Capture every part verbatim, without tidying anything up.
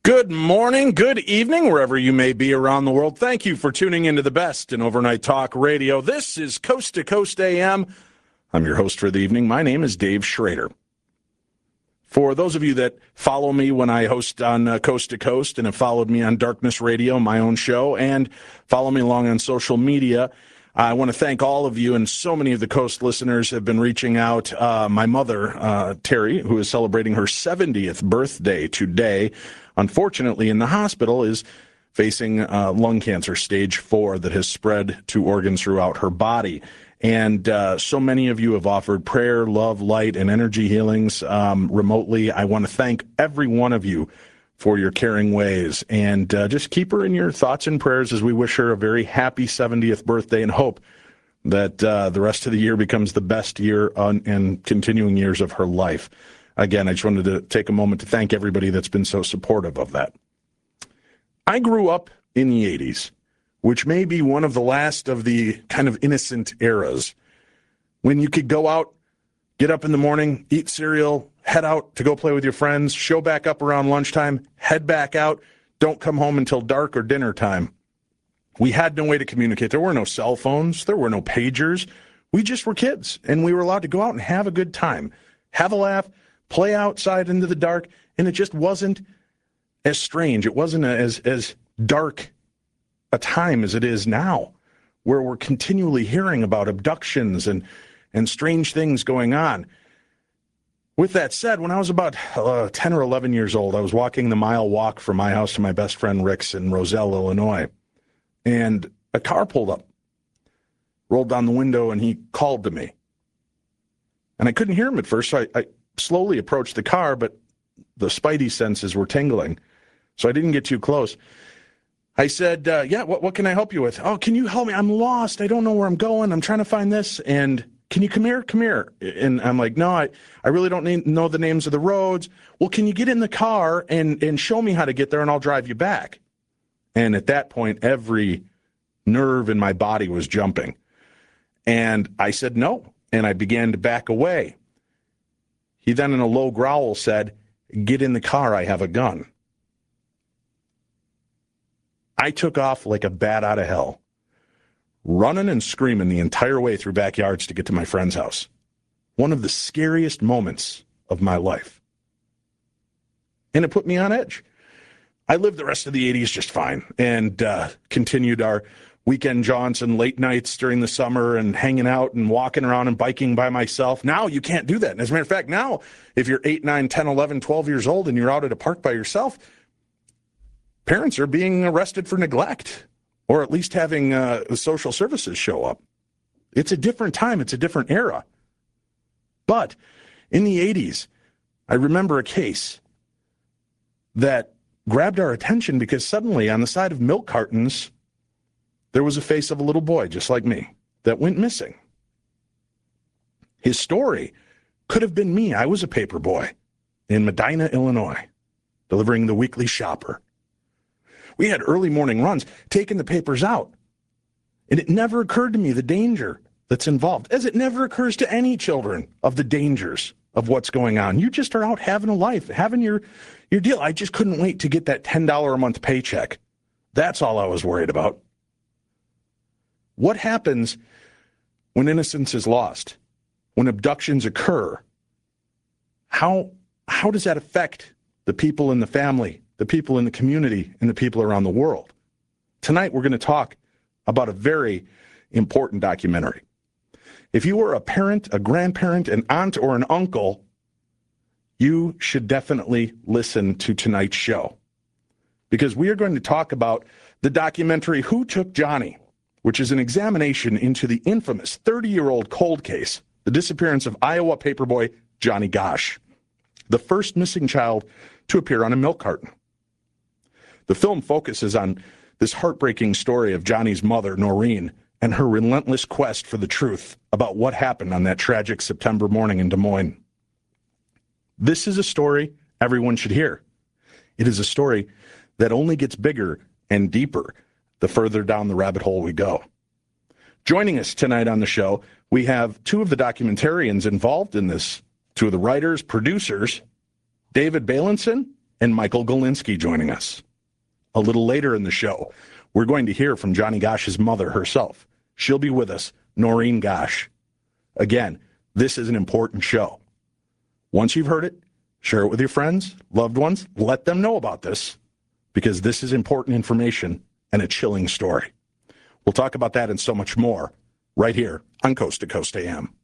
Good morning, good evening, wherever you may be around the world. Thank you for tuning into the best in overnight talk radio. This is Coast to Coast A M. I'm your host for the evening. My name is Dave Schrader. For those of you that follow me when I host on uh, Coast to Coast and have followed me on Darkness Radio, my own show, and follow me along on social media, I want to thank all of you, and so many of the Coast listeners have been reaching out. Uh, my mother, uh, Terry, who is celebrating her seventieth birthday today, unfortunately in the hospital, is facing uh, lung cancer stage four that has spread to organs throughout her body. And uh, so many of you have offered prayer, love, light, and energy healings um, remotely. I want to thank every one of you for your caring ways. And uh, just keep her in your thoughts and prayers as we wish her a very happy seventieth birthday and hope that uh, the rest of the year becomes the best year on, and continuing years of her life. Again, I just wanted to take a moment to thank everybody that's been so supportive of that. I grew up in the eighties, which may be one of the last of the kind of innocent eras, when you could go out, get up in the morning, eat cereal, head out to go play with your friends, show back up around lunchtime, head back out, don't come home until dark or dinner time. We had no way to communicate. There were no cell phones. There were no pagers. We just were kids, and we were allowed to go out and have a good time, have a laugh, play outside into the dark, and it just wasn't as strange. It wasn't as, as dark a time as it is now, where we're continually hearing about abductions and, and strange things going on. With that said, when I was about uh, ten or eleven years old, I was walking the mile walk from my house to my best friend Rick's in Roselle, Illinois, and a car pulled up, rolled down the window, and he called to me. And I couldn't hear him at first, so I, I slowly approached the car, but the spidey senses were tingling, so I didn't get too close. I said, uh, yeah, what, what can I help you with? Oh, can you help me? I'm lost. I don't know where I'm going. I'm trying to find this. And can you come here? Come here. And I'm like, no, I, I really don't need, know the names of the roads. Well, can you get in the car and, and show me how to get there, and I'll drive you back? And at that point, every nerve in my body was jumping. And I said no, and I began to back away. He then, in a low growl, said, get in the car, I have a gun. I took off like a bat out of hell, running and screaming the entire way through backyards to get to my friend's house. One of the scariest moments of my life. And it put me on edge. I lived the rest of the eighties just fine, and uh, continued our weekend jaunts and late nights during the summer and hanging out and walking around and biking by myself. Now you can't do that. And as a matter of fact, now if you're eight, nine, ten, eleven, twelve years old and you're out at a park by yourself, parents are being arrested for neglect, or at least having uh, the social services show up. It's a different time. It's a different era. But in the eighties, I remember a case that grabbed our attention because suddenly on the side of milk cartons, there was a face of a little boy just like me that went missing. His story could have been me. I was a paper boy in Medina, Illinois, delivering the weekly shopper. We had early morning runs, taking the papers out. And it never occurred to me the danger that's involved, as it never occurs to any children of the dangers of what's going on. You just are out having a life, having your, your deal. I just couldn't wait to get that ten dollars a month paycheck. That's all I was worried about. What happens when innocence is lost, when abductions occur? How, how does that affect the people in the family, the people in the community, and the people around the world? Tonight, we're going to talk about a very important documentary. If you are a parent, a grandparent, an aunt, or an uncle, you should definitely listen to tonight's show, because we are going to talk about the documentary Who Took Johnny?, which is an examination into the infamous thirty-year-old cold case, the disappearance of Iowa paperboy Johnny Gosch, the first missing child to appear on a milk carton. The film focuses on this heartbreaking story of Johnny's mother, Noreen, and her relentless quest for the truth about what happened on that tragic September morning in Des Moines. This is a story everyone should hear. It is a story that only gets bigger and deeper the further down the rabbit hole we go. Joining us tonight on the show, we have two of the documentarians involved in this, two of the writers, producers, David Bailenson and Michael Galinsky joining us. A little later in the show, we're going to hear from Johnny Gosch's mother herself. She'll be with us, Noreen Gosch. Again, this is an important show. Once you've heard it, share it with your friends, loved ones. Let them know about this, because this is important information and a chilling story. We'll talk about that and so much more right here on Coast to Coast A M.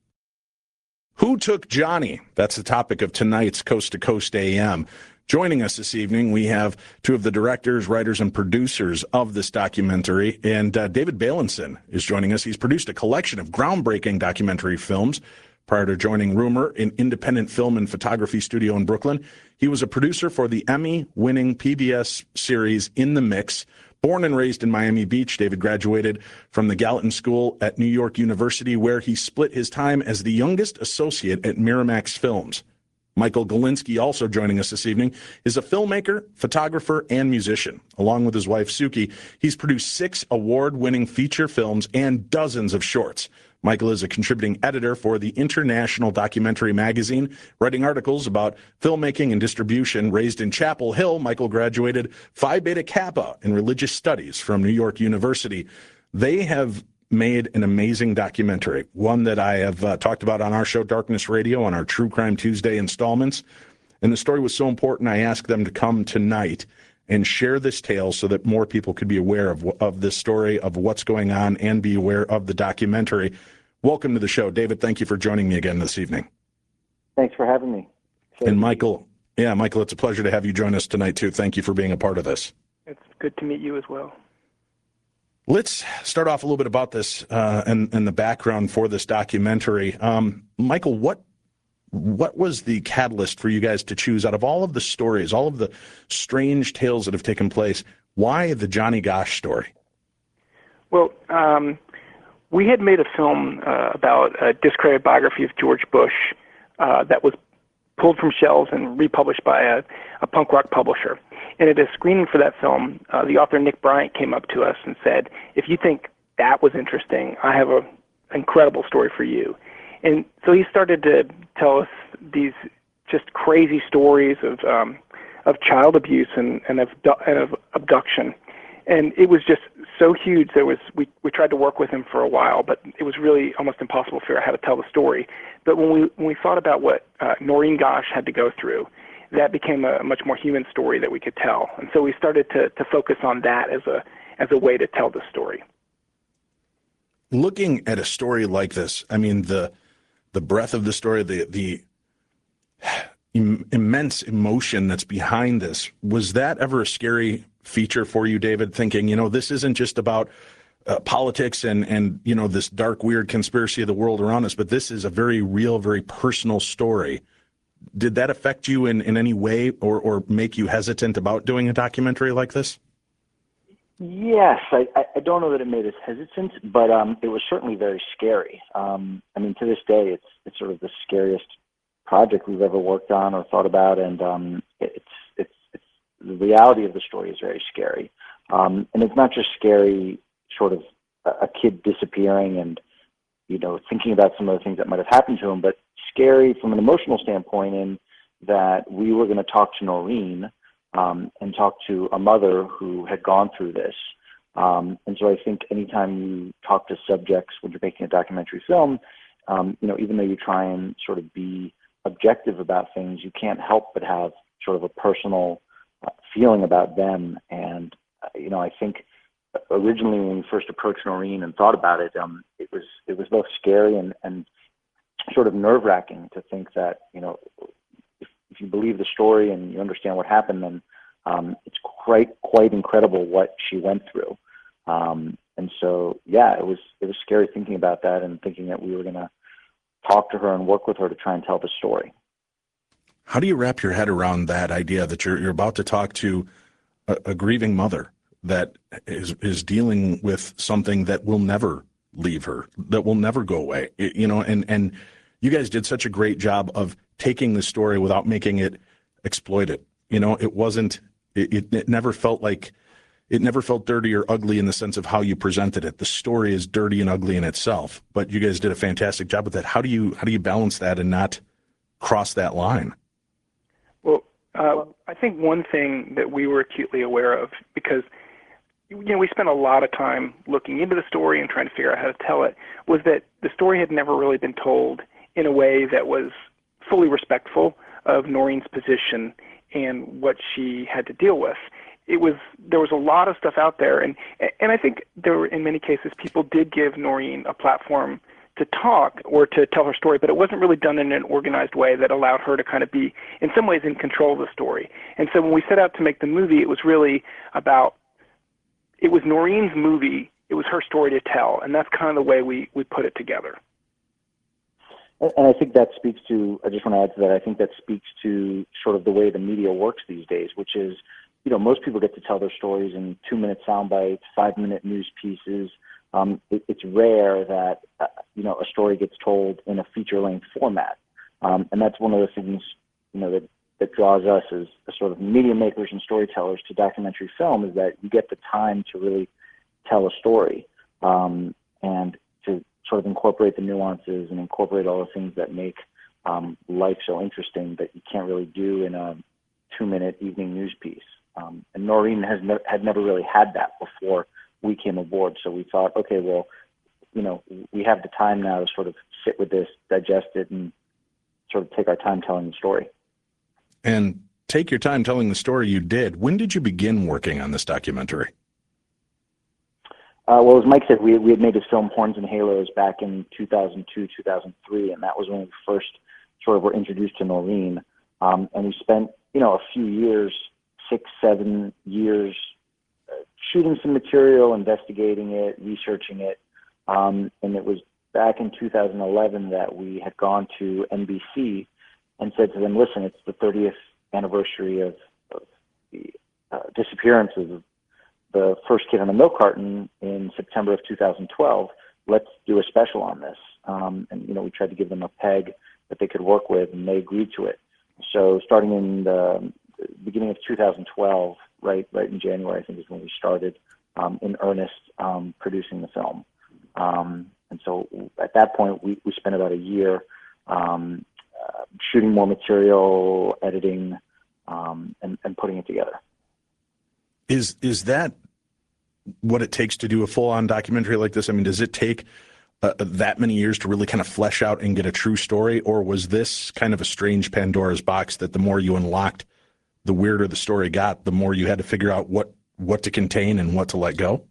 Who took Johnny? That's the topic of tonight's Coast to Coast A M. Joining us this evening, we have two of the directors, writers, and producers of this documentary, and uh, David Bailenson is joining us. He's produced a collection of groundbreaking documentary films. Prior to joining Rumor, an independent film and photography studio in Brooklyn, he was a producer for the Emmy-winning P B S series In the Mix. Born and raised in Miami Beach, David graduated from the Gallatin School at New York University, where he split his time as the youngest associate at Miramax Films. Michael Galinsky, also joining us this evening, is a filmmaker, photographer, and musician. Along with his wife, Suki, he's produced six award-winning feature films and dozens of shorts. Michael is a contributing editor for the International Documentary Magazine, writing articles about filmmaking and distribution. Raised in Chapel Hill, Michael graduated Phi Beta Kappa in religious studies from New York University. They have made an amazing documentary, one that I have uh, talked about on our show, Darkness Radio, on our True Crime Tuesday installments. And the story was so important, I asked them to come tonight and share this tale so that more people could be aware of, of this story, of what's going on, and be aware of the documentary. Welcome to the show. David, thank you for joining me again this evening. Thanks for having me. So and Michael, yeah, Michael, it's a pleasure to have you join us tonight, too. Thank you for being a part of this. It's good to meet you as well. Let's start off a little bit about this uh, and, and the background for this documentary. Um, Michael, what what was the catalyst for you guys to choose, out of all of the stories, all of the strange tales that have taken place, why the Johnny Gosch story? Well, um, we had made a film uh, about a discredited biography of George Bush uh, that was pulled from shelves and republished by a, a punk rock publisher. And at a screening for that film, uh, the author Nick Bryant came up to us and said, if you think that was interesting, I have an incredible story for you. And so he started to tell us these just crazy stories of um, of child abuse and, and, of, and of abduction. And it was just so huge that it was we, we tried to work with him for a while, but it was really almost impossible to figure out how to tell the story. But when we when we thought about what uh, Noreen Gosch had to go through, that became a much more human story that we could tell. And so we started to, to focus on that as a as a way to tell the story. Looking at a story like this, I mean, the the breadth of the story, the the im- immense emotion that's behind this, was that ever a scary feature for you, David, thinking, you know, this isn't just about uh, politics and, and, you know, this dark, weird conspiracy of the world around us, but this is a very real, very personal story. Did that affect you in, in any way, or, or make you hesitant about doing a documentary like this? Yes, I, I don't know that it made us hesitant, but um, it was certainly very scary. Um, I mean, to this day, it's it's sort of the scariest project we've ever worked on or thought about, and um, it's it's it's the reality of the story is very scary, um, and it's not just scary, sort of a, a kid disappearing and you know thinking about some of the things that might have happened to him, but scary from an emotional standpoint in that we were going to talk to Noreen. Um, and talk to a mother who had gone through this. Um, and so I think anytime you talk to subjects when you're making a documentary film, um, you know, even though you try and sort of be objective about things, you can't help but have sort of a personal uh, feeling about them. And, uh, you know, I think originally when we first approached Noreen and thought about it, um, it was it was both scary and, and sort of nerve-wracking to think that, you know, if you believe the story and you understand what happened, then um, it's quite quite incredible what she went through. Um, and so, yeah, it was it was scary thinking about that and thinking that we were going to talk to her and work with her to try and tell the story. How do you wrap your head around that idea that you're you're about to talk to a, a grieving mother that is is dealing with something that will never leave her, that will never go away? It, you know, and and you guys did such a great job of taking the story without making it exploited. You know, it wasn't, it, it, it never felt like, it never felt dirty or ugly in the sense of how you presented it. The story is dirty and ugly in itself, but you guys did a fantastic job with that. How do you, how do you balance that and not cross that line? Well, Uh, I think one thing that we were acutely aware of, because you know we spent a lot of time looking into the story and trying to figure out how to tell it, was that the story had never really been told in a way that was fully respectful of Noreen's position and what she had to deal with. It was there was a lot of stuff out there, and and I think there were, in many cases, people did give Noreen a platform to talk or to tell her story, but it wasn't really done in an organized way that allowed her to kind of be, in some ways, in control of the story. And so when we set out to make the movie, it was really about, it was Noreen's movie, it was her story to tell, and that's kind of the way we, we put it together. And I think that speaks to, I just want to add to that, I think that speaks to sort of the way the media works these days, which is, you know, most people get to tell their stories in two-minute sound bites, five-minute news pieces. Um, it, it's rare that, uh, you know, a story gets told in a feature-length format. Um, and that's one of the things, you know, that, that draws us as, as sort of media makers and storytellers to documentary film, is that you get the time to really tell a story, um, and to sort of incorporate the nuances and incorporate all the things that make um, life so interesting that you can't really do in a two-minute evening news piece. Um, and Noreen has ne- had never really had that before we came aboard. So we thought, okay, well, you know, we have the time now to sort of sit with this, digest it, and sort of take our time telling the story. And take your time telling the story you did. When did you begin working on this documentary? Uh, well, as Mike said, we, we had made this film, Horns and Halos, back in two thousand two, two thousand three, and that was when we first sort of were introduced to Noreen. Um, and we spent, you know, a few years, six, seven years, uh, shooting some material, investigating it, researching it. Um, and it was back in two thousand eleven that we had gone to N B C and said to them, listen, it's the thirtieth anniversary of, of the uh, disappearance of the first kid on a milk carton in September of two thousand twelve. Let's do a special on this. Um, and, you know, we tried to give them a peg that they could work with, and they agreed to it. So starting in the beginning of two thousand twelve, right, right in January, I think is when we started um, in earnest um, producing the film. Um, and so at that point, we, we spent about a year um, uh, shooting more material, editing, um, and, and putting it together. Is is that what it takes to do a full-on documentary like this? I mean, does it take uh, that many years to really kind of flesh out and get a true story, or was this kind of a strange Pandora's box that the more you unlocked, the weirder the story got, the more you had to figure out what, what to contain and what to let go?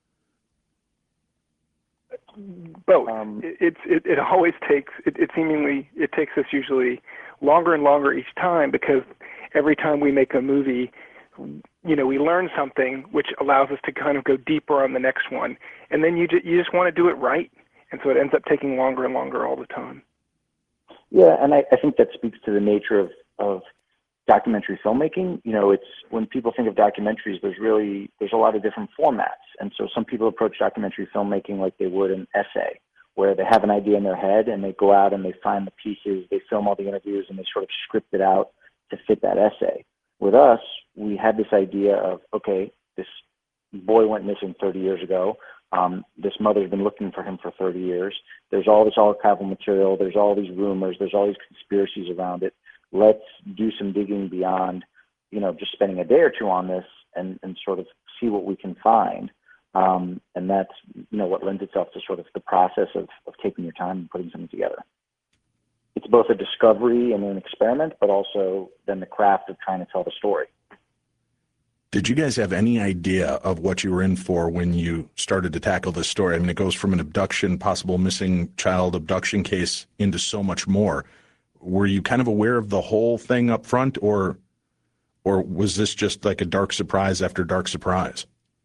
Both. Um, it, it's it, it always takes it, it seemingly it takes us usually longer and longer each time, because every time we make a movie, you know, we learn something which allows us to kind of go deeper on the next one, and then you just, you just want to do it right, and so it ends up taking longer and longer all the time. Yeah, and I, I think that speaks to the nature of, of documentary filmmaking. You know, it's when people think of documentaries, there's really there's a lot of different formats, and so some people approach documentary filmmaking like they would an essay, where they have an idea in their head and they go out and they find the pieces, they film all the interviews, and they sort of script it out to fit that essay. With us, we had this idea of, okay, this boy went missing thirty years ago. Um, this mother's been looking for him for thirty years. There's all this archival material. There's all these rumors. There's all these conspiracies around it. Let's do some digging beyond, you know, just spending a day or two on this, and, and sort of see what we can find. Um, and that's, you know, what lends itself to sort of the process of, of taking your time and putting something together. It's both a discovery and an experiment, but also then the craft of trying to tell the story. Did you guys have any idea of what you were in for when you started to tackle this story? I mean, it goes from an abduction, possible missing child abduction case into so much more. Were you kind of aware of the whole thing up front, or or was this just like a dark surprise after dark surprise?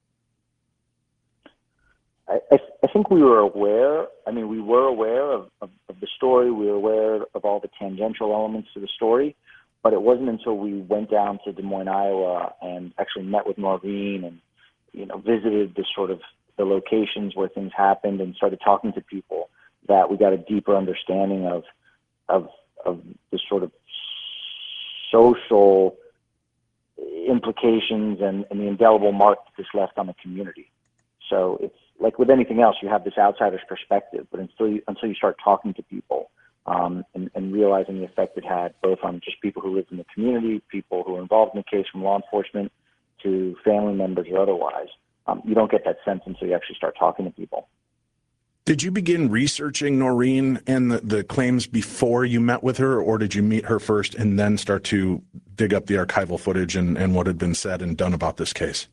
I, I, I think we were aware. I mean, we were aware of, of, of the story. We were aware of all the tangential elements to the story. But it wasn't until we went down to Des Moines, Iowa, and actually met with Noreen and, you know, visited the sort of the locations where things happened and started talking to people that we got a deeper understanding of of of the sort of social implications and, and the indelible mark that this left on the community. So it's like with anything else, you have this outsider's perspective, but until you, until you start talking to people, um, and, and realizing the effect it had both on just people who lived in the community, people who were involved in the case from law enforcement to family members or otherwise. Um, you don't get that sense until you actually start talking to people. Did you begin researching Noreen and the, the claims before you met with her, or did you meet her first and then start to dig up the archival footage and, and what had been said and done about this case?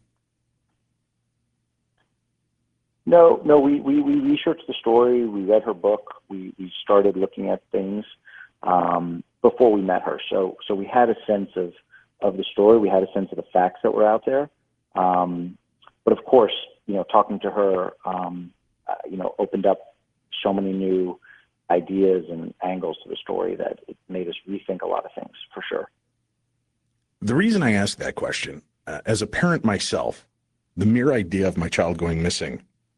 No, no, we, we, we researched the story. We read her book. We, we started looking at things um, before we met her. So, so we had a sense of, of the story. We had a sense of the facts that were out there. Um, but of course, you know, talking to her, um, uh, you know, opened up so many new ideas and angles to the story that it made us rethink a lot of things, for sure. The reason I asked that question, uh, as a parent myself, the mere idea of my child going missing,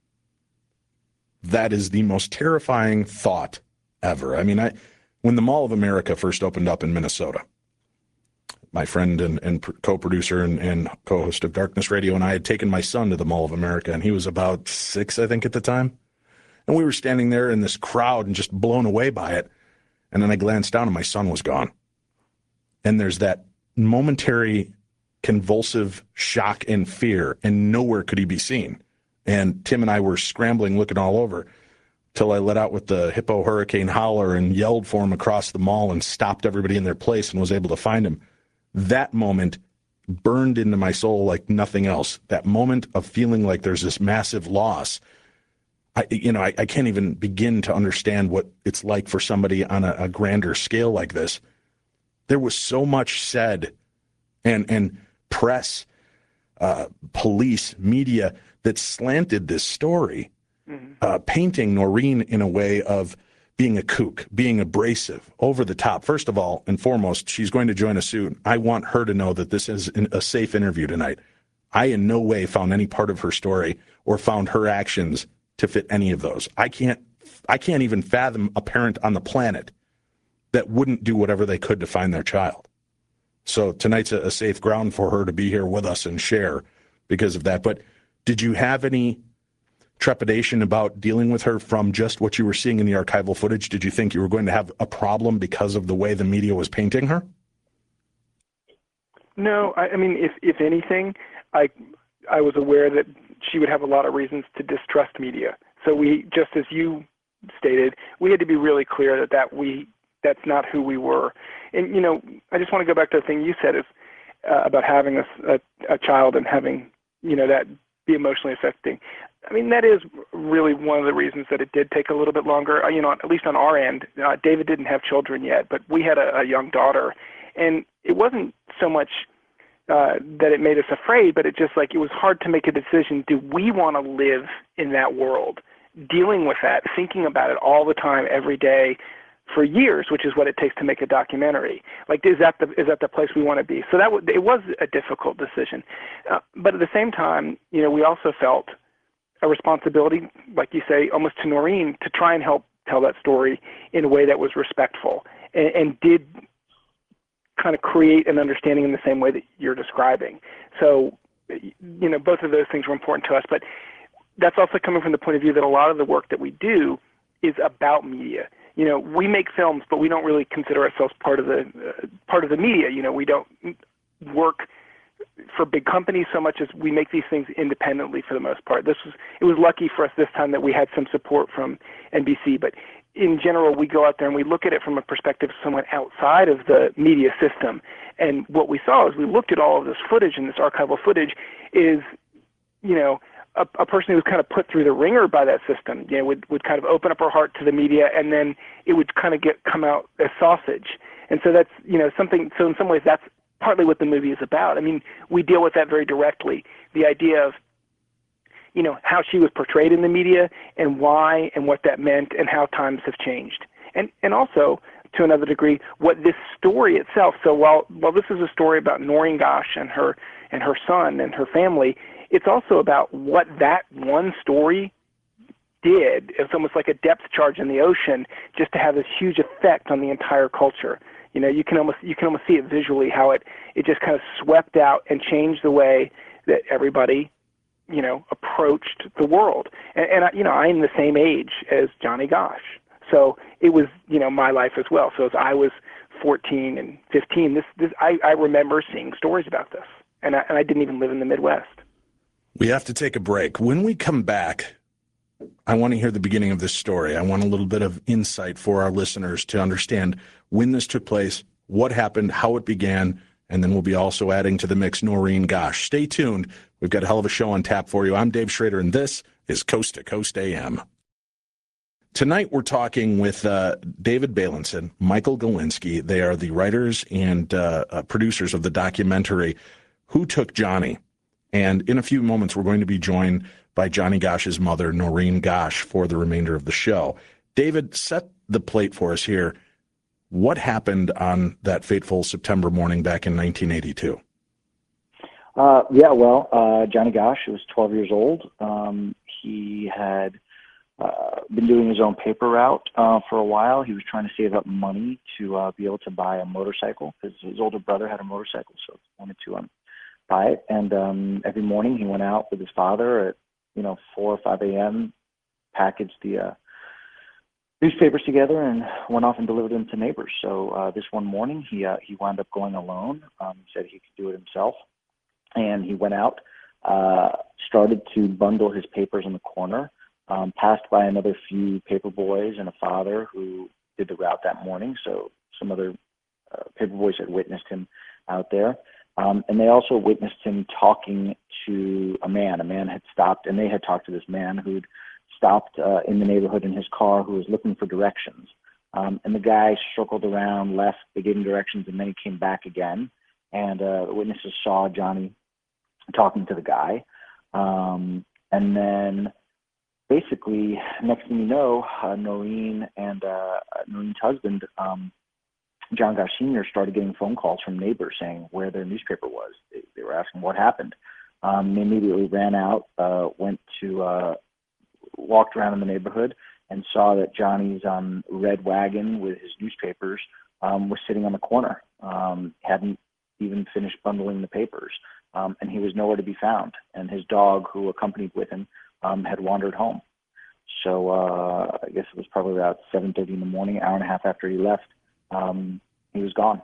that is the most terrifying thought ever. I mean, I, when the Mall of America first opened up in Minnesota, my friend and, and co-producer and, and co-host of Darkness Radio and I had taken my son to the Mall of America, and he was about six, I think, at the time. And we were standing there in this crowd and just blown away by it. And then I glanced down and my son was gone. And there's that momentary convulsive shock and fear, and nowhere could he be seen. And Tim and I were scrambling, looking all over, till I let out with the Hippo Hurricane Holler and yelled for him across the mall and stopped everybody in their place and was able to find him. That moment burned into my soul like nothing else. That moment of feeling like there's this massive loss. I, you know, I, I can't even begin to understand what it's like for somebody on a, a grander scale like this. There was so much said, and and press, uh, police, media that slanted this story, mm-hmm. uh, painting Noreen in a way of being a kook, being abrasive, over the top. First of all and foremost, she's going to join a suit. I want her to know that this is a safe interview tonight. I in no way found any part of her story or found her actions to fit any of those. I can't, I can't even fathom a parent on the planet that wouldn't do whatever they could to find their child. So tonight's a, a safe ground for her to be here with us and share because of that. But did you have any trepidation about dealing with her from just what you were seeing in the archival footage? Did you think you were going to have a problem because of the way the media was painting her? No, I, I mean, if if anything, I I was aware that she would have a lot of reasons to distrust media. So we, just as you stated, we had to be really clear that, that we that's not who we were. And, you know, I just want to go back to the thing you said is uh, about having a, a, a child and having, you know, that be emotionally affecting. I mean, that is really one of the reasons that it did take a little bit longer, uh, you know, at least on our end. Uh, David didn't have children yet, but we had a, a young daughter. And it wasn't so much uh, that it made us afraid, but it just like it was hard to make a decision. Do we want to live in that world? Dealing with that, thinking about it all the time, every day, for years, which is what it takes to make a documentary. Like, is that the is that the place we want to be? So that w- it was a difficult decision, uh, but at the same time, you know, we also felt a responsibility, like you say, almost to Noreen, to try and help tell that story in a way that was respectful and, and did kind of create an understanding in the same way that you're describing. So, you know, both of those things were important to us, but that's also coming from the point of view that a lot of the work that we do is about media. You know, we make films, but we don't really consider ourselves part of the uh, part of the media. You know, we don't work for big companies so much as we make these things independently for the most part. This was it was lucky for us this time that we had some support from N B C, but in general, we go out there and we look at it from a perspective of someone outside of the media system. And what we saw as we looked at all of this footage and this archival footage is, you know, A, a person who was kind of put through the ringer by that system, you know, would, would kind of open up her heart to the media, and then it would kind of get come out as sausage. And so that's, you know, something, so in some ways that's partly what the movie is about. I mean, we deal with that very directly, the idea of, you know, how she was portrayed in the media and why and what that meant and how times have changed. And and also, to another degree, what this story itself, so while while this is a story about Noreen Gosch and her and her son and her family, it's also about what that one story did. It's almost like a depth charge in the ocean, just to have this huge effect on the entire culture. You know, you can almost you can almost see it visually, how it, it just kind of swept out and changed the way that everybody, you know, approached the world. And, and I, you know, I'm the same age as Johnny Gosch. So it was, you know, my life as well. So as I was fourteen and fifteen, this, this I, I remember seeing stories about this, and I, and I didn't even live in the Midwest. We have to take a break. When we come back, I want to hear the beginning of this story. I want a little bit of insight for our listeners to understand when this took place, what happened, how it began, and then we'll be also adding to the mix Noreen Gosch. Stay tuned. We've got a hell of a show on tap for you. I'm Dave Schrader, and this is Coast to Coast A M. Tonight we're talking with uh, David Beilenson, Michael Galinsky. They are the writers and uh, uh, producers of the documentary Who Took Johnny? And in a few moments, we're going to be joined by Johnny Gosch's mother, Noreen Gosch, for the remainder of the show. David, set the plate for us here. What happened on that fateful September morning back in nineteen eighty-two? Uh, yeah, well, uh, Johnny Gosch was twelve years old. Um, he had uh, been doing his own paper route uh, for a while. He was trying to save up money to uh, be able to buy a motorcycle because his older brother had a motorcycle, so he wanted to um, buy it. And um, every morning he went out with his father at, you know, four or five a.m., packaged the uh, newspapers together and went off and delivered them to neighbors. So uh, this one morning he uh, he wound up going alone. Um, he said he could do it himself. And he went out, uh, started to bundle his papers in the corner, um, passed by another few paper boys and a father who did the route that morning. So some other uh, paper boys had witnessed him out there. Um, and they also witnessed him talking to a man. A man had stopped, and they had talked to this man who'd stopped uh, in the neighborhood in his car who was looking for directions. Um, and the guy circled around, left, they gave him directions, and then he came back again. And uh, the witnesses saw Johnny talking to the guy. Um, and then basically, next thing you know, uh, Noreen and uh, Noreen's husband, um, John Gosch Senior, started getting phone calls from neighbors saying where their newspaper was. They, they were asking what happened. Um, they immediately ran out, uh, went to, uh, walked around in the neighborhood and saw that Johnny's um, red wagon with his newspapers um, was sitting on the corner. Um, hadn't even finished bundling the papers. Um, and he was nowhere to be found. And his dog, who accompanied with him, um, had wandered home. So uh, I guess it was probably about seven thirty in the morning, an hour and a half after he left, um, he was gone.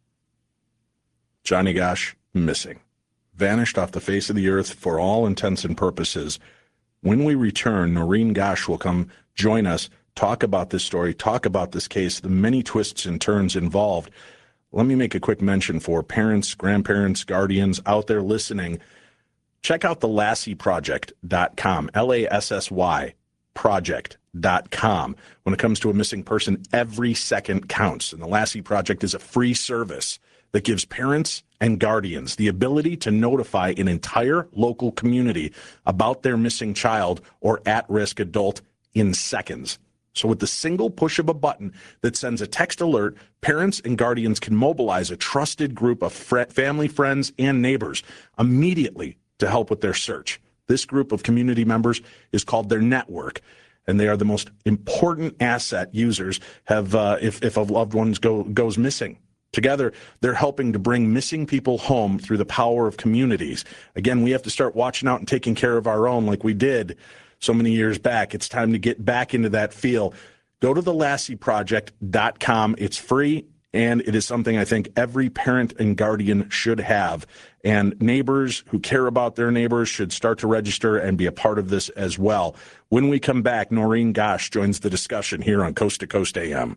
Johnny Gosch, missing. Vanished off the face of the earth for all intents and purposes. When we return, Noreen Gosch will come join us, talk about this story, talk about this case, the many twists and turns involved. Let me make a quick mention for parents, grandparents, guardians out there listening. Check out the Lassie Project dot com, L A S S Y project dot com. When it comes to a missing person, every second counts. And the Lassie Project is a free service that gives parents and guardians the ability to notify an entire local community about their missing child or at-risk adult in seconds. So with the single push of a button that sends a text alert, parents and guardians can mobilize a trusted group of fr- family, friends, and neighbors immediately to help with their search. This group of community members is called their network, and they are the most important asset users have uh, if, if a loved one go, goes missing. Together, they're helping to bring missing people home through the power of communities. Again, we have to start watching out and taking care of our own like we did so many years back. It's time to get back into that feel. Go to the Lassie Project dot com. It's free, and it is something I think every parent and guardian should have. And neighbors who care about their neighbors should start to register and be a part of this as well. When we come back, Noreen Gosch joins the discussion here on Coast to Coast A M.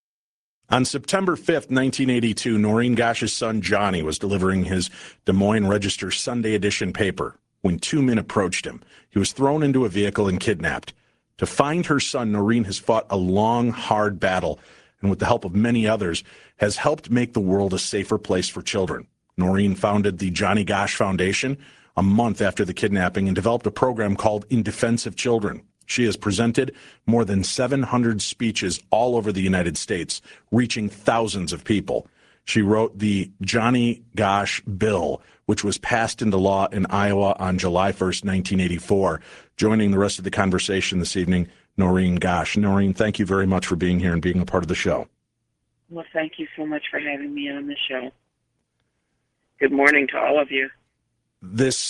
On September fifth, nineteen eighty-two, Noreen Gosch's son Johnny was delivering his Des Moines Register Sunday edition paper when two men approached him. He was thrown into a vehicle and kidnapped. To find her son, Noreen has fought a long, hard battle, and with the help of many others, has helped make the world a safer place for children. Noreen founded the Johnny Gosch Foundation a month after the kidnapping and developed a program called In Defense of Children. She has presented more than seven hundred speeches all over the United States, reaching thousands of people. She wrote the Johnny Gosch Bill, which was passed into law in Iowa on July first, nineteen eighty-four. Joining the rest of the conversation this evening, Noreen Gosch. Noreen, thank you very much for being here and being a part of the show. Well, thank you so much for having me on the show. Good morning to all of you. This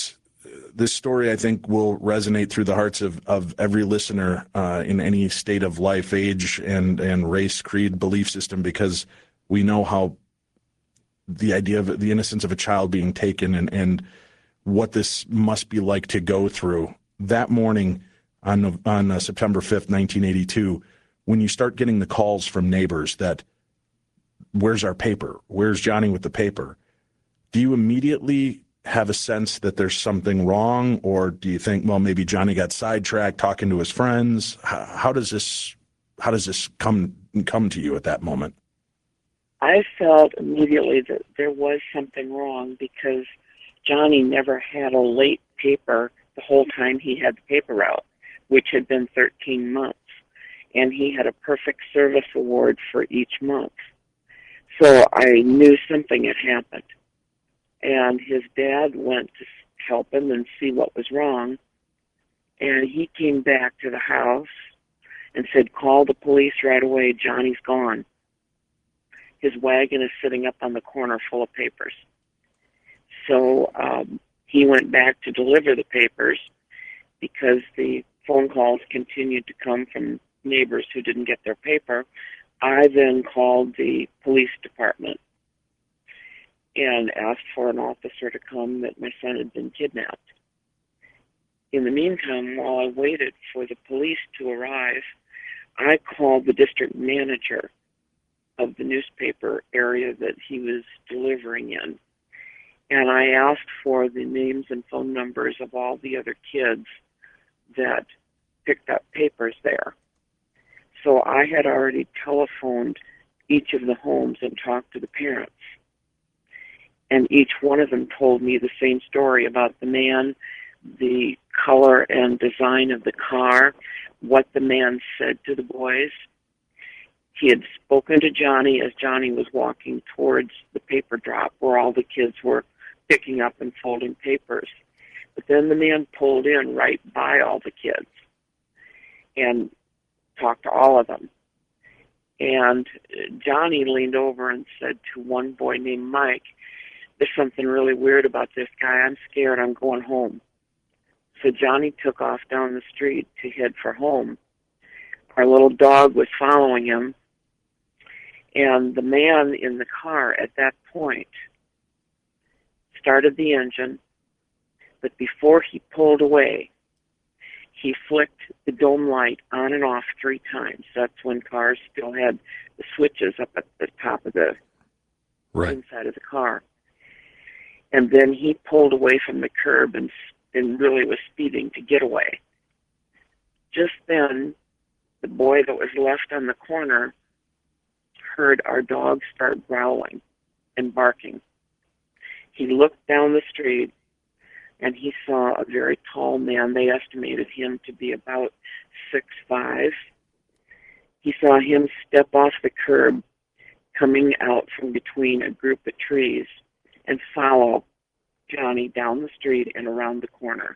this story, I think, will resonate through the hearts of, of every listener uh, in any state of life, age, and, and race, creed, belief system, because we know how the idea of the innocence of a child being taken and, and what this must be like to go through. That morning on, on uh, September fifth, nineteen eighty-two, when you start getting the calls from neighbors that, where's our paper? Where's Johnny with the paper? Do you immediately have a sense that there's something wrong, or do you think, well, maybe Johnny got sidetracked talking to his friends? How, how does this how does this come come to you at that moment? I felt immediately that there was something wrong because Johnny never had a late paper the whole time he had the paper route, which had been thirteen months. And he had a perfect service award for each month. So I knew something had happened. And his dad went to help him and see what was wrong. And he came back to the house and said, call the police right away, Johnny's gone. His wagon is sitting up on the corner full of papers. So um, he went back to deliver the papers because the phone calls continued to come from neighbors who didn't get their paper. I then called the police department and asked for an officer to come that my son had been kidnapped. In the meantime, while I waited for the police to arrive, I called the district manager of the newspaper area that he was delivering in. And I asked for the names and phone numbers of all the other kids that picked up papers there. So I had already telephoned each of the homes and talked to the parents. And each one of them told me the same story about the man, the color and design of the car, what the man said to the boys. He had spoken to Johnny as Johnny was walking towards the paper drop where all the kids were picking up and folding papers. But then the man pulled in right by all the kids and talked to all of them. And Johnny leaned over and said to one boy named Mike, there's something really weird about this guy. I'm scared. I'm going home. So Johnny took off down the street to head for home. Our little dog was following him. And the man in the car at that point started the engine. But before he pulled away, he flicked the dome light on and off three times. That's when cars still had the switches up at the top of the right. inside of the car. And then he pulled away from the curb and, and really was speeding to get away. Just then, the boy that was left on the corner heard our dog start growling and barking. He looked down the street, and he saw a very tall man. They estimated him to be about six five. He saw him step off the curb, coming out from between a group of trees, and follow Johnny down the street and around the corner.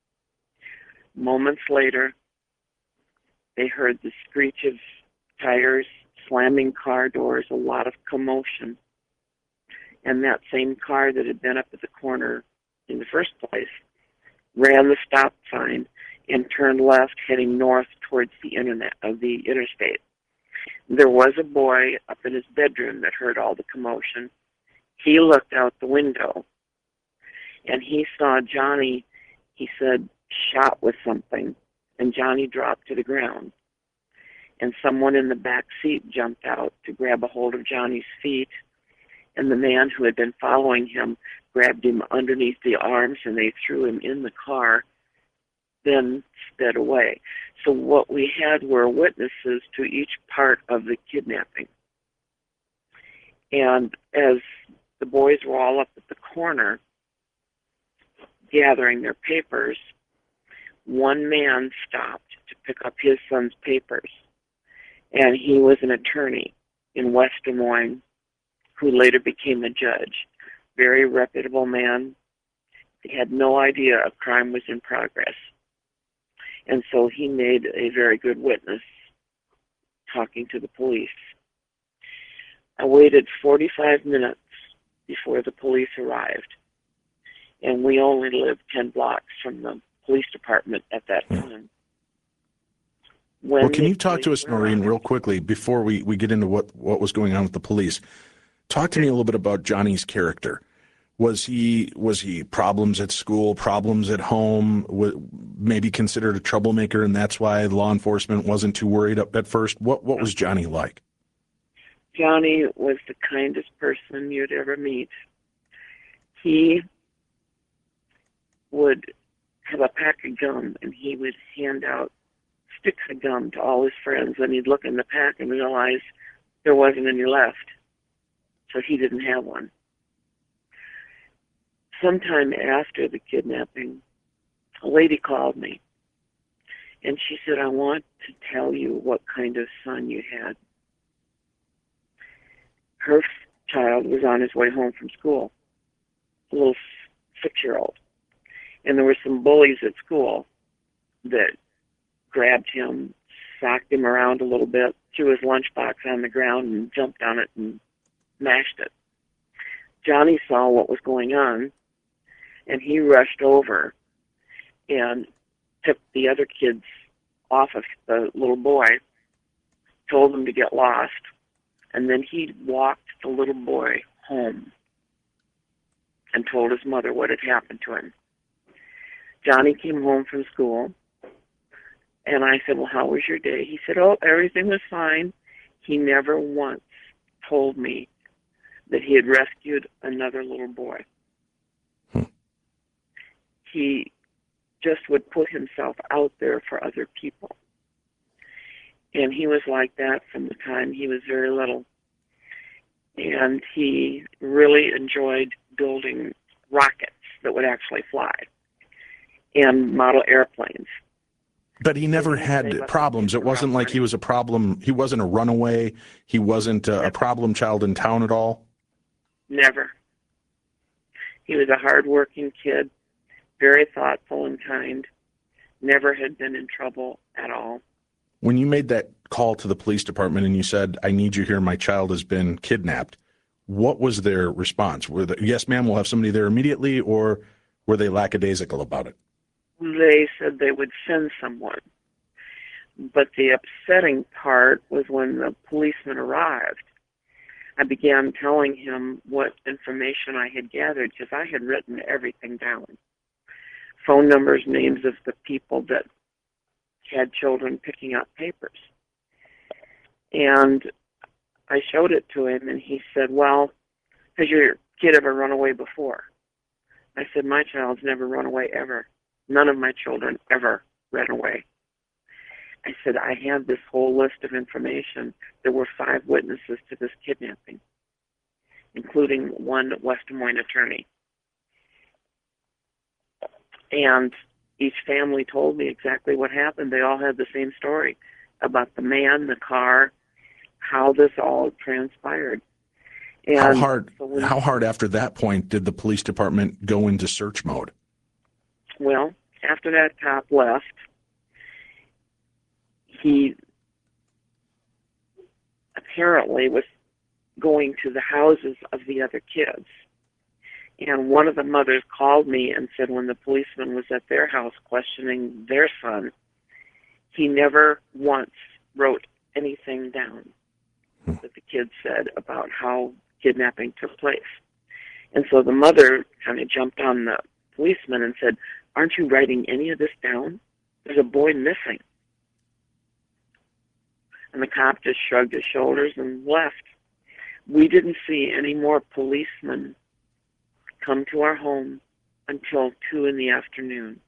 Moments later, they heard the screech of tires, slamming car doors, a lot of commotion. And that same car that had been up at the corner in the first place ran the stop sign and turned left, heading north towards the internet of the interstate. There was a boy up in his bedroom that heard all the commotion. He looked out the window, and he saw Johnny, he said, shot with something, and Johnny dropped to the ground. And someone in the back seat jumped out to grab a hold of Johnny's feet, and the man who had been following him grabbed him underneath the arms, and they threw him in the car, then sped away. So what we had were witnesses to each part of the kidnapping. And as the boys were all up at the corner gathering their papers, one man stopped to pick up his son's papers. And he was an attorney in West Des Moines who later became a judge. Very reputable man. He had no idea a crime was in progress. And so he made a very good witness talking to the police. I waited forty-five minutes before the police arrived. and we only lived ten blocks from the police department at that time. When Well, can the you talk to police us, Noreen, real quickly before we, we get into what, what was going on with the police? Talk to me a little bit about Johnny's character. Was he was he problems at school, problems at home, w- maybe considered a troublemaker, and that's why law enforcement wasn't too worried up at first? What what was Johnny like? Johnny was the kindest person you'd ever meet. He would have a pack of gum, and he would hand out sticks of gum to all his friends, and he'd look in the pack and realize there wasn't any left, so he didn't have one. Sometime after the kidnapping, a lady called me, and she said, I want to tell you what kind of son you had. Her child was on his way home from school, a little six-year-old, and there were some bullies at school that grabbed him, socked him around a little bit, threw his lunchbox on the ground and jumped on it and mashed it. Johnny saw what was going on, and he rushed over and took the other kids off of the little boy, told them to get lost, and then he walked the little boy home and told his mother what had happened to him. Johnny came home from school, and I said, well, how was your day? He said, oh, everything was fine. He never once told me that he had rescued another little boy. Hmm. He just would put himself out there for other people. And he was like that from the time he was very little. And he really enjoyed building rockets that would actually fly and model airplanes. But he never had problems. It wasn't like he was a problem. He wasn't a runaway. He wasn't a, a problem child in town at all. Never. He was a hard-working kid, very thoughtful and kind, never had been in trouble at all. When you made that call to the police department and you said, I need you here, my child has been kidnapped, what was their response? Were they, yes, ma'am, we'll have somebody there immediately, or were they lackadaisical about it? They said they would send someone. But the upsetting part was when the policeman arrived. I began telling him what information I had gathered because I had written everything down. Phone numbers, names of the people that had children picking up papers. And I showed it to him, and he said, well, has your kid ever run away before? I said, my child's never run away ever. None of my children ever ran away. I said, I have this whole list of information. There were five witnesses to this kidnapping, including one West Des Moines attorney. And each family told me exactly what happened. They all had the same story about the man, the car, how this all transpired. And how hard, so when, how hard after that point did the police department go into search mode? Well, after that cop left, he apparently was going to the houses of the other kids. And one of the mothers called me and said when the policeman was at their house questioning their son, he never once wrote anything down that the kids said about how kidnapping took place. And so the mother kind of jumped on the policeman and said, aren't you writing any of this down? There's a boy missing. And the cop just shrugged his shoulders and left. We didn't see any more policemen come to our home until two in the afternoon.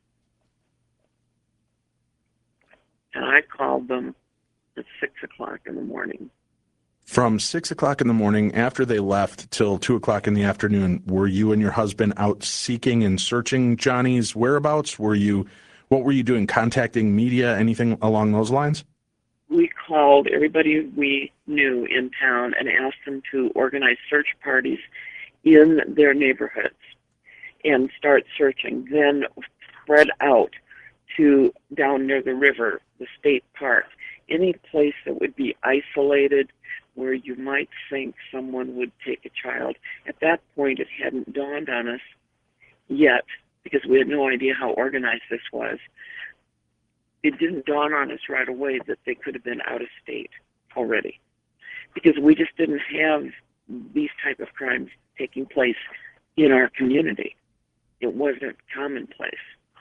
And I called them at six o'clock in the morning. From six o'clock in the morning after they left till two o'clock in the afternoon, were you and your husband out seeking and searching Johnny's whereabouts? Were you, what were you doing? Contacting media, anything along those lines? We called everybody we knew in town and asked them to organize search parties in their neighborhoods and start searching, then spread out to down near the river, the state park, any place that would be isolated where you might think someone would take a child. At that point, it hadn't dawned on us yet, because we had no idea how organized this was, it didn't dawn on us right away that they could have been out of state already, because we just didn't have these type of crimes taking place in our community. It wasn't commonplace.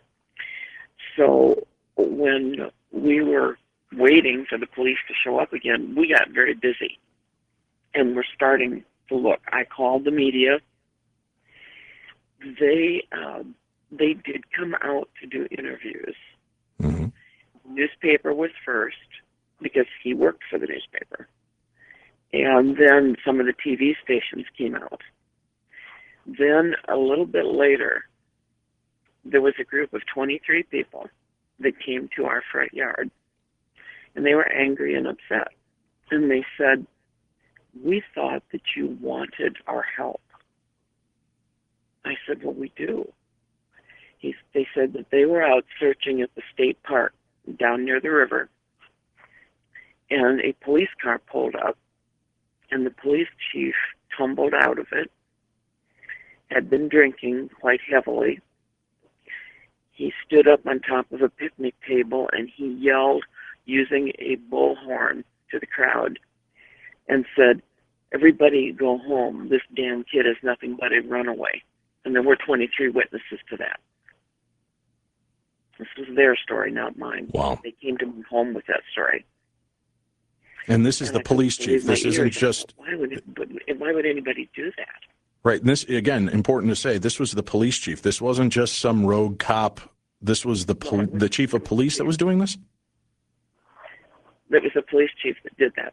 So when we were waiting for the police to show up again, we got very busy, and we're starting to look. I called the media. They um, they did come out to do interviews. Mm-hmm. The newspaper was first, because he worked for the newspaper. And then some of the T V stations came out. Then a little bit later, there was a group of twenty-three people that came to our front yard. And they were angry and upset. And they said, "We thought that you wanted our help." I said, "Well, we do." He, they said that they were out searching at the state park down near the river. And a police car pulled up. And the police chief tumbled out of it, had been drinking quite heavily. He stood up on top of a picnic table and he yelled using a bullhorn to the crowd and said, "Everybody go home. This damn kid is nothing but a runaway." And there were twenty-three witnesses to that. This was their story, not mine. Wow. They came to me home with that story. And this is And the I couldn't police chief. believe my This isn't ears. just Why would, it, why would anybody do that? right. And this, again, important to say, this was the police chief. This wasn't just some rogue cop. This was the pol- the chief of police that was doing this? It was the police chief that did that.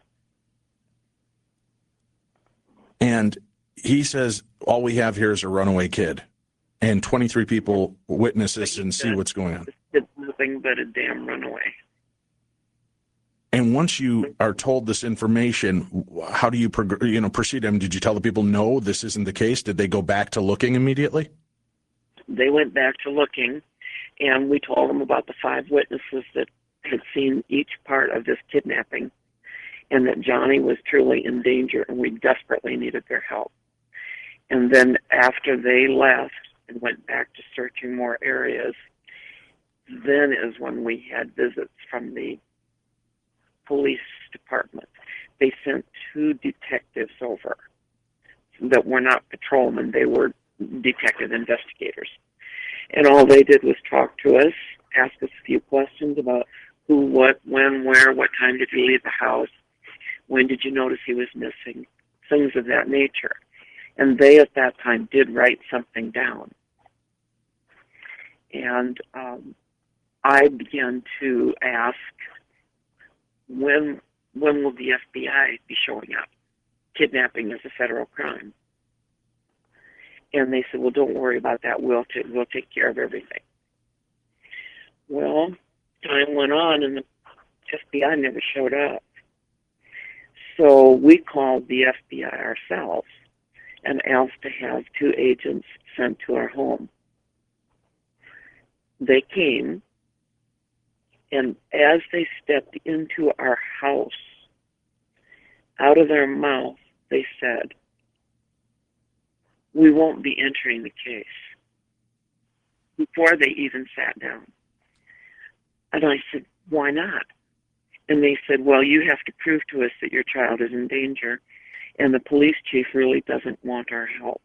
And he says, all we have here is a runaway kid. And twenty-three people witness this and see what's going on. It's nothing but a damn runaway. And once you are told this information, how do you prog- you know proceed? I mean, did you tell the people, no, this isn't the case? Did they go back to looking immediately? They went back to looking, and we told them about the five witnesses that had seen each part of this kidnapping, and that Johnny was truly in danger, and we desperately needed their help. And then after they left and went back to searching more areas, then is when we had visits from the police department. They sent two detectives over that were not patrolmen. They were detective investigators. And all they did was talk to us, ask us a few questions about who, what, when, where, what time did you leave the house, when did you notice he was missing, things of that nature. And they, at that time, did write something down. And um, I began to ask, when when will the F B I be showing up? Kidnapping is a federal crime. And they said, well, don't worry about that. We'll, t- we'll take care of everything. Well, time went on, and the F B I never showed up. So we called the F B I ourselves and asked to have two agents sent to our home. They came, and as they stepped into our house, out of their mouth, they said, "We won't be entering the case," before they even sat down. And I said, "Why not?" And they said, "Well, you have to prove to us that your child is in danger, and the police chief really doesn't want our help."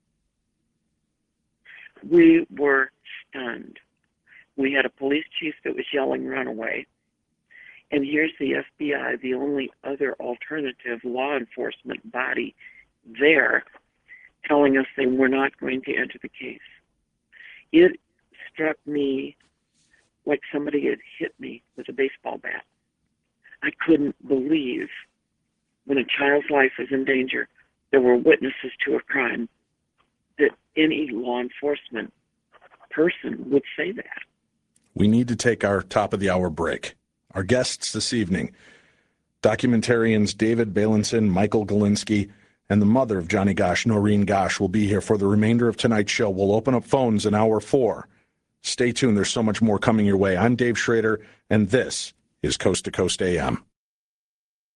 We were stunned. We had a police chief that was yelling, "Run away." And here's the F B I, the only other alternative law enforcement body there, telling us they were not going to enter the case. It struck me like somebody had hit me with a baseball bat. I couldn't believe, when a child's life is in danger, there were witnesses to a crime, that any law enforcement person would say that. We need to take our top of the hour break. Our guests this evening, documentarians David Beilenson, Michael Galinsky, and the mother of Johnny Gosch, Noreen Gosch, will be here for the remainder of tonight's show. We'll open up phones in hour four. Stay tuned. There's so much more coming your way. I'm Dave Schrader, and this is Coast to Coast A M.